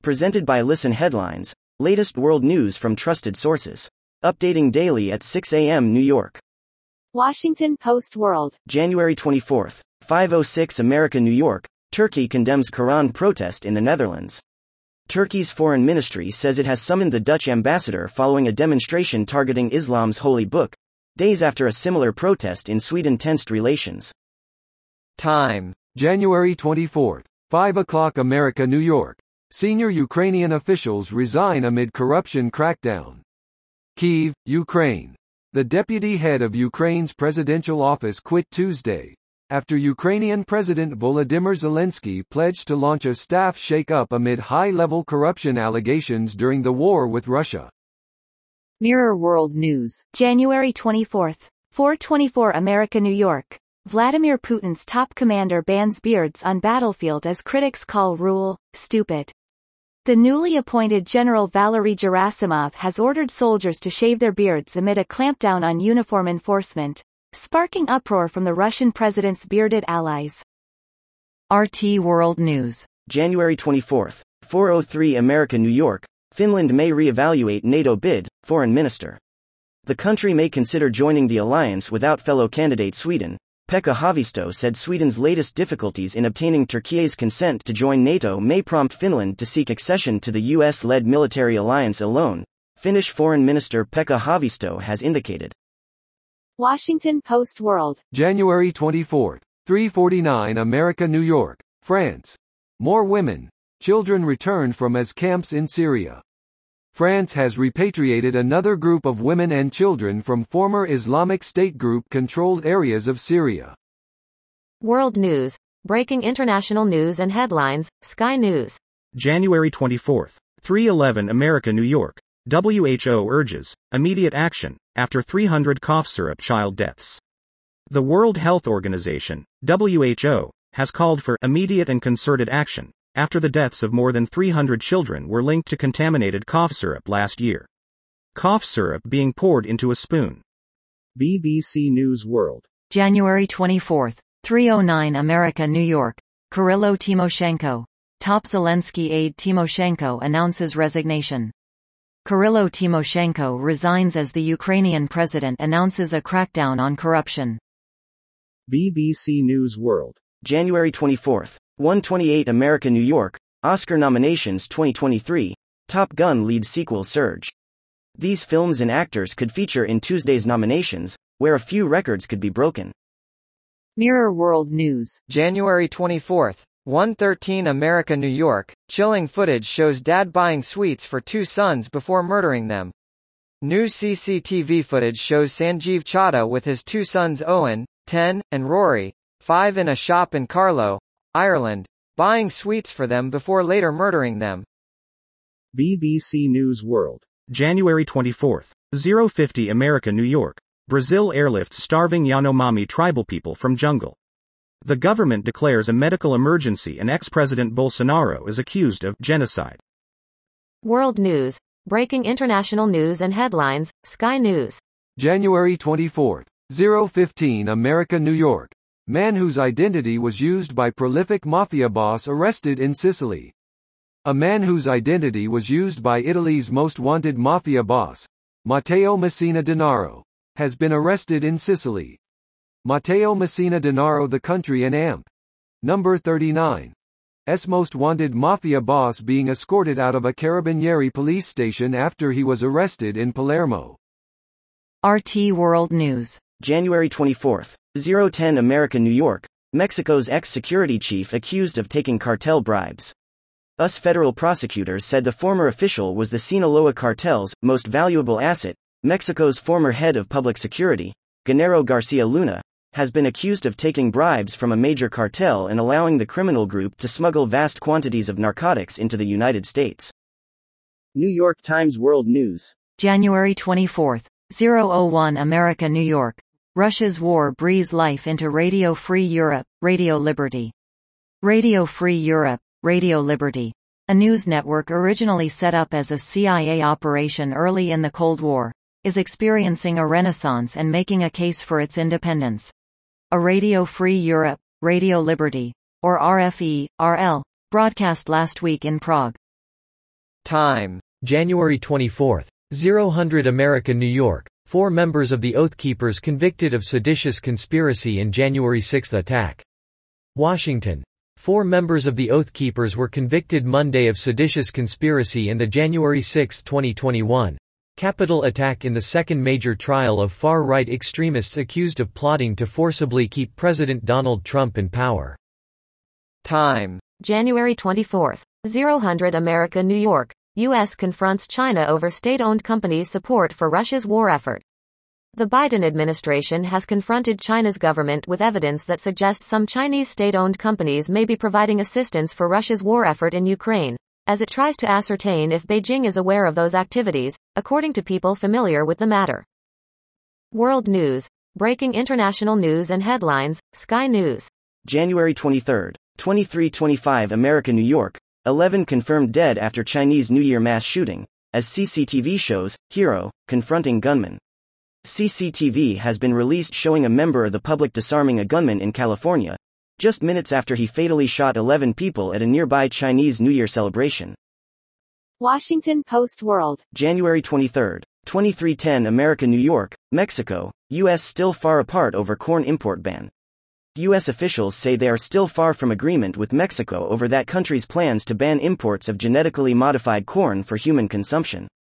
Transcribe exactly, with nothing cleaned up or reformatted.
Presented by Listen Headlines, latest world news from trusted sources. Updating daily at six a m New York. Washington Post World. January twenty-fourth, five oh six America New York, Turkey condemns Quran protest in the Netherlands. Turkey's foreign ministry says it has summoned the Dutch ambassador following a demonstration targeting Islam's holy book, days after a similar protest in Sweden tensed relations. Time. January twenty-fourth, five o'clock America New York. Senior Ukrainian officials resign amid corruption crackdown. Kyiv, Ukraine. The deputy head of Ukraine's presidential office quit Tuesday, after Ukrainian President Volodymyr Zelensky pledged to launch a staff shake-up amid high-level corruption allegations during the war with Russia. Mirror World News. January twenty-fourth, four twenty-four America New York. Vladimir Putin's top commander bans beards on battlefield as critics call rule stupid. The newly appointed General Valery Gerasimov has ordered soldiers to shave their beards amid a clampdown on uniform enforcement, sparking uproar from the Russian president's bearded allies. R T World News. January twenty-fourth, four oh three America New York. Finland may re-evaluate NATO bid, Foreign Minister. The country may consider joining the alliance without fellow candidate Sweden. Pekka Haavisto said Sweden's latest difficulties in obtaining Turkey's consent to join NATO may prompt Finland to seek accession to the U S-led military alliance alone, Finnish Foreign Minister Pekka Haavisto has indicated. Washington Post World. January twenty-fourth, three forty-nine America New York, France. More women, children returned from as camps in Syria. France has repatriated another group of women and children from former Islamic State group-controlled areas of Syria. World News. Breaking international news and headlines, Sky News. January twenty-fourth, three eleven America New York. W H O urges immediate action after three hundred cough syrup child deaths. The World Health Organization, W H O, has called for immediate and concerted action after the deaths of more than three hundred children were linked to contaminated cough syrup last year. Cough syrup being poured into a spoon. B B C News World. January twenty-fourth, three oh nine America New York. Kirilo Timoshenko. Top Zelensky aide Timoshenko announces resignation. Kirilo Timoshenko resigns as the Ukrainian president announces a crackdown on corruption. B B C News World. January twenty-fourth, one twenty-eight America New York, Oscar nominations twenty twenty-three, Top Gun lead sequel surge. These films and actors could feature in Tuesday's nominations, where a few records could be broken. Mirror World News. January twenty-fourth, one thirteen America New York, chilling footage shows dad buying sweets for two sons before murdering them. New C C T V footage shows Sanjeev Chadha with his two sons Owen, ten, and Rory, five in a shop in Carlow, Ireland, buying sweets for them before later murdering them. B B C News World. January twenty-fourth, oh fifty America New York. Brazil airlifts starving Yanomami tribal people from jungle. The government declares a medical emergency and ex-President Bolsonaro is accused of genocide. World News. Breaking international news and headlines, Sky News. January twenty-fourth, oh fifteen America New York. Man whose identity was used by prolific mafia boss arrested in Sicily. A man whose identity was used by Italy's most wanted mafia boss, Matteo Messina Denaro, has been arrested in Sicily. Matteo Messina Denaro, the country and A M P. Number thirty-nine. S most wanted mafia boss, being escorted out of a Carabinieri police station after he was arrested in Palermo. R T World News. January twenty-fourth, oh ten America New York, Mexico's ex-security chief accused of taking cartel bribes. U S federal prosecutors said the former official was the Sinaloa cartel's most valuable asset. Mexico's former head of public security, Genaro Garcia Luna, has been accused of taking bribes from a major cartel and allowing the criminal group to smuggle vast quantities of narcotics into the United States. New York Times World News. January twenty-fourth, oh oh one America New York. Russia's war breathes life into Radio Free Europe, Radio Liberty. Radio Free Europe, Radio Liberty, a news network originally set up as a C I A operation early in the Cold War, is experiencing a renaissance and making a case for its independence. A Radio Free Europe, Radio Liberty, or R F E, R L, broadcast last week in Prague. Time. January twenty-fourth. zero hundred America, New York. Four members of the Oath Keepers convicted of seditious conspiracy in January sixth attack. Washington. Four members of the Oath Keepers were convicted Monday of seditious conspiracy in the January sixth, twenty twenty-one, Capitol attack in the second major trial of far-right extremists accused of plotting to forcibly keep President Donald Trump in power. Time. January twenty-fourth. zero hundred America, New York. U S confronts China over state-owned companies' support for Russia's war effort. The Biden administration has confronted China's government with evidence that suggests some Chinese state-owned companies may be providing assistance for Russia's war effort in Ukraine, as it tries to ascertain if Beijing is aware of those activities, according to people familiar with the matter. World News. Breaking international news and headlines, Sky News. January twenty-third. twenty-three twenty-five America, New York. eleven confirmed dead after Chinese New Year mass shooting, as C C T V shows, Hero, confronting gunman. C C T V has been released showing a member of the public disarming a gunman in California, just minutes after he fatally shot eleven people at a nearby Chinese New Year celebration. Washington Post World. January twenty-third. twenty-three ten America, New York. Mexico, U S still far apart over corn import ban. U S officials say they are still far from agreement with Mexico over that country's plans to ban imports of genetically modified corn for human consumption.